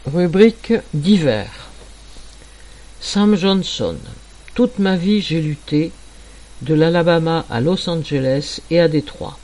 Rubrique divers. Sam Johnson. Toute ma vie j'ai lutté, de l'Alabama à Los Angeles et à Détroit.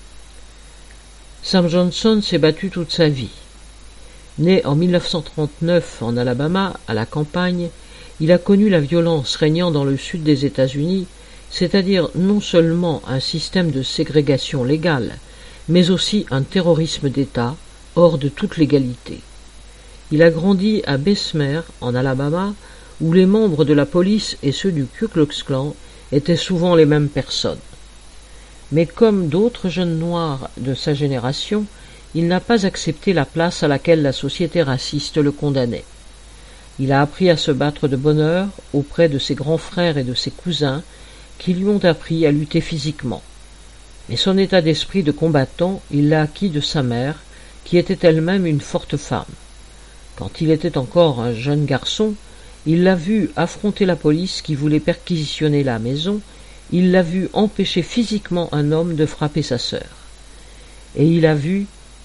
Sam Johnson s'est battu toute sa vie. Né en 1939 en Alabama, à la campagne, il a connu la violence régnant dans le sud des États-Unis, c'est-à-dire non seulement un système de ségrégation légale, mais aussi un terrorisme d'État hors de toute légalité. Il a grandi à Bessemer, en Alabama, où les membres de la police et ceux du Ku Klux Klan étaient souvent les mêmes personnes. Mais comme d'autres jeunes noirs de sa génération, il n'a pas accepté la place à laquelle la société raciste le condamnait. Il a appris à se battre de bonne heure auprès de ses grands frères et de ses cousins qui lui ont appris à lutter physiquement. Mais son état d'esprit de combattant, il l'a acquis de sa mère, qui était elle-même une forte femme. Quand il était encore un jeune garçon, il l'a vu affronter la police qui voulait perquisitionner la maison, il l'a vu empêcher physiquement un homme de frapper sa sœur. Et il a vu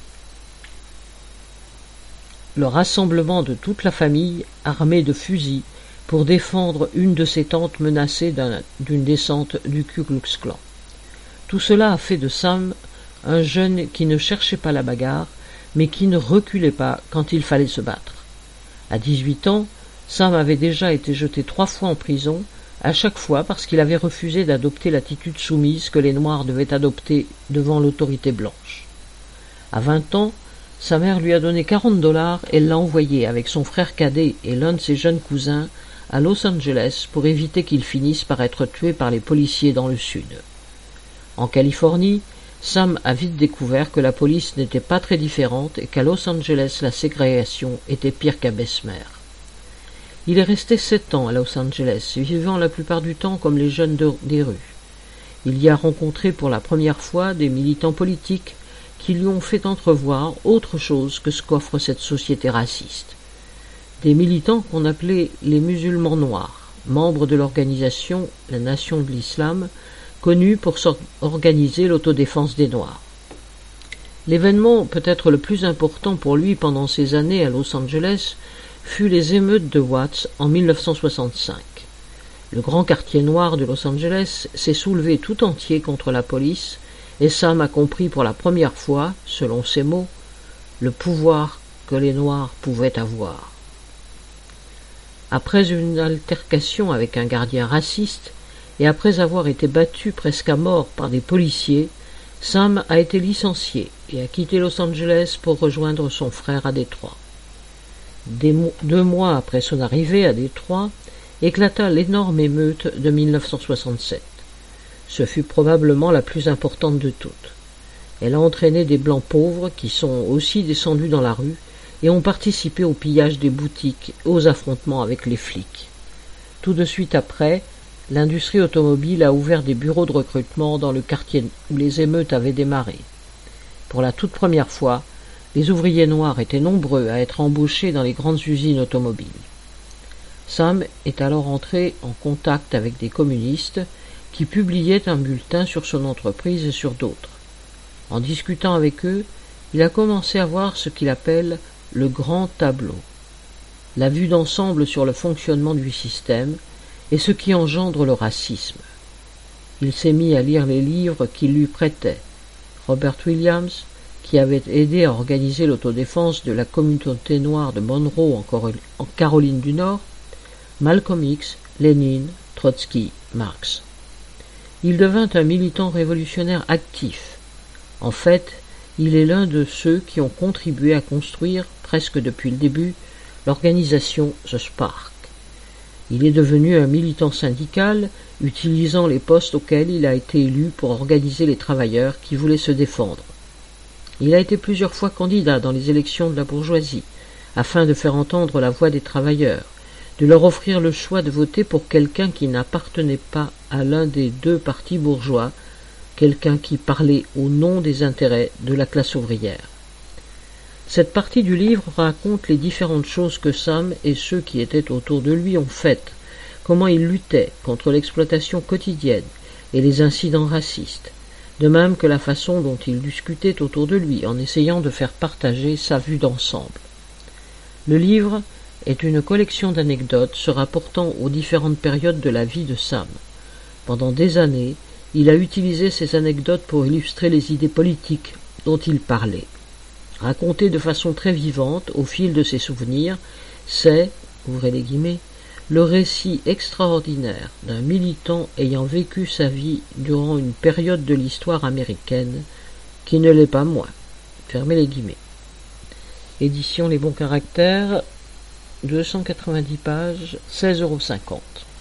le rassemblement de toute la famille armée de fusils pour défendre une de ses tantes menacée d'une descente du Ku Klux Klan. Tout cela a fait de Sam un jeune qui ne cherchait pas la bagarre, mais qui ne reculait pas quand il fallait se battre. À 18 ans, Sam avait déjà été jeté 3 fois en prison, à chaque fois parce qu'il avait refusé d'adopter l'attitude soumise que les Noirs devaient adopter devant l'autorité blanche. À 20 ans, sa mère lui a donné $40 et l'a envoyé avec son frère cadet et l'un de ses jeunes cousins à Los Angeles pour éviter qu'ils finissent par être tués par les policiers dans le sud. En Californie, Sam a vite découvert que la police n'était pas très différente et qu'à Los Angeles la ségrégation était pire qu'à Bessemer. Il est resté 7 ans à Los Angeles, vivant la plupart du temps comme les jeunes des rues. Il y a rencontré pour la première fois des militants politiques qui lui ont fait entrevoir autre chose que ce qu'offre cette société raciste. Des militants qu'on appelait les musulmans noirs, membres de l'organisation La Nation de l'Islam, connue pour organiser l'autodéfense des Noirs. L'événement peut-être le plus important pour lui pendant ces années à Los Angeles fut les émeutes de Watts en 1965. Le grand quartier noir de Los Angeles s'est soulevé tout entier contre la police et Sam a compris pour la première fois, selon ses mots, le pouvoir que les Noirs pouvaient avoir. Après une altercation avec un gardien raciste, et après avoir été battu presque à mort par des policiers, Sam a été licencié et a quitté Los Angeles pour rejoindre son frère à Détroit. 2 mois après son arrivée à Détroit, éclata l'énorme émeute de 1967. Ce fut probablement la plus importante de toutes. Elle a entraîné des Blancs pauvres qui sont aussi descendus dans la rue et ont participé au pillage des boutiques et aux affrontements avec les flics. Tout de suite après, l'industrie automobile a ouvert des bureaux de recrutement dans le quartier où les émeutes avaient démarré. Pour la toute première fois, les ouvriers noirs étaient nombreux à être embauchés dans les grandes usines automobiles. Sam est alors entré en contact avec des communistes qui publiaient un bulletin sur son entreprise et sur d'autres. En discutant avec eux, il a commencé à voir ce qu'il appelle le grand tableau, la vue d'ensemble sur le fonctionnement du système et ce qui engendre le racisme. Il s'est mis à lire les livres qu'il lui prêtait. Robert Williams, qui avait aidé à organiser l'autodéfense de la communauté noire de Monroe en Caroline du Nord, Malcolm X, Lénine, Trotsky, Marx. Il devint un militant révolutionnaire actif. En fait, il est l'un de ceux qui ont contribué à construire, presque depuis le début, l'organisation The Spark. Il est devenu un militant syndical, utilisant les postes auxquels il a été élu pour organiser les travailleurs qui voulaient se défendre. Il a été plusieurs fois candidat dans les élections de la bourgeoisie, afin de faire entendre la voix des travailleurs, de leur offrir le choix de voter pour quelqu'un qui n'appartenait pas à l'un des 2 partis bourgeois, quelqu'un qui parlait au nom des intérêts de la classe ouvrière. Cette partie du livre raconte les différentes choses que Sam et ceux qui étaient autour de lui ont faites, comment il luttait contre l'exploitation quotidienne et les incidents racistes, de même que la façon dont il discutait autour de lui en essayant de faire partager sa vue d'ensemble. Le livre est une collection d'anecdotes se rapportant aux différentes périodes de la vie de Sam. Pendant des années, il a utilisé ces anecdotes pour illustrer les idées politiques dont il parlait. Raconté de façon très vivante au fil de ses souvenirs, c'est, ouvrez les guillemets, le récit extraordinaire d'un militant ayant vécu sa vie durant une période de l'histoire américaine qui ne l'est pas moins. Fermez les guillemets. Édition Les Bons Caractères, 290 pages, 16,50 €.